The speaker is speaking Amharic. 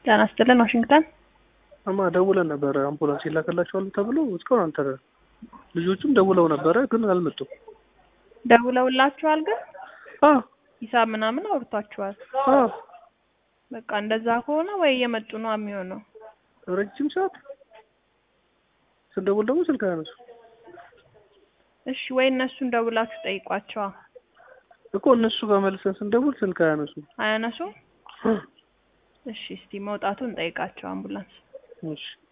ጤና ይስጥልን ዋሽንግተን አማ ደውለን ነበር አምቡላንስ ይላከላችኋል ተብሎ እስካሁን አንተ ልጆቹም ደውለው ነበር ግን አልመጡም። ደውለውላችኋል ግን ሂሳብ ምናምን አውርታችኋል? በቃ እንደዛ ከሆነ ወይ የመጡ ነው የሚሆነው። ረጅም ሰዓት ስንደውል ደግሞ ስልክ አያነሱ። እሺ ወይ እነሱን ደውላችሁ ጠይቋቸው እኮ እነሱ ጋር መልሰን ስንደውል ስልክ አያነሱ። እሺ እስቲ መውጣቱን ጠይቃቸው አምቡላንስ። እሺ